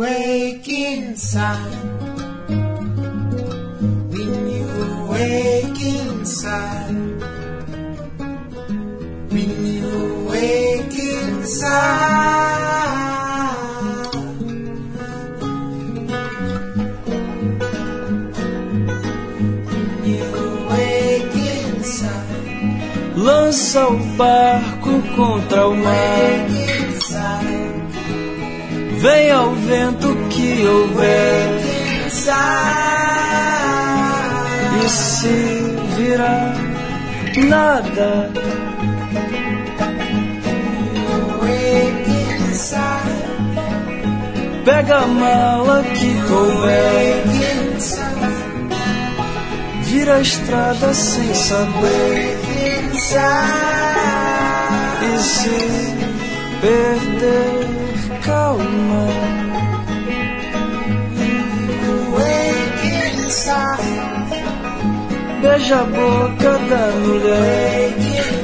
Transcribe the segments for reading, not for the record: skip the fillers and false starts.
awake inside, when you awake inside, when you awake inside. Lança o barco contra o mar, vem ao vento que houver, e se virar nada, pega a mala que couber, vira a estrada sem saber, e se perder, calma. Beija a boca da mulher,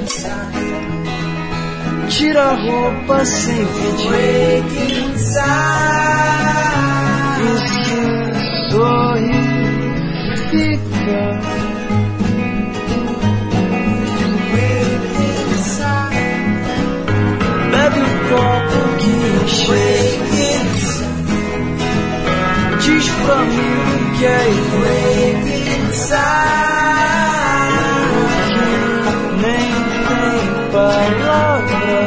tira a roupa sem pedir, e se sorrir, fica. Bebe o copo que encher, diz pra mim o que é porque nem tem palavra.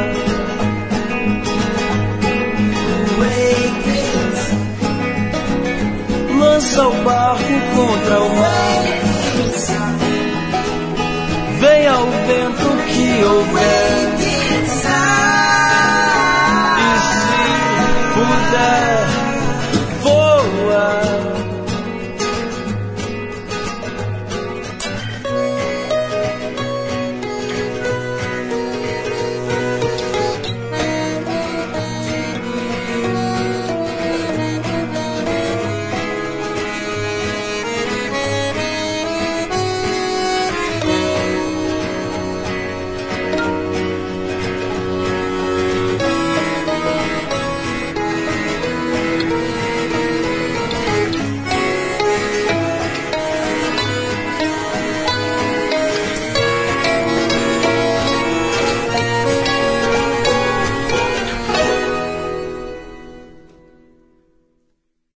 Lança o barco contra o mar, vem ao vento que houver, e se puder, voa.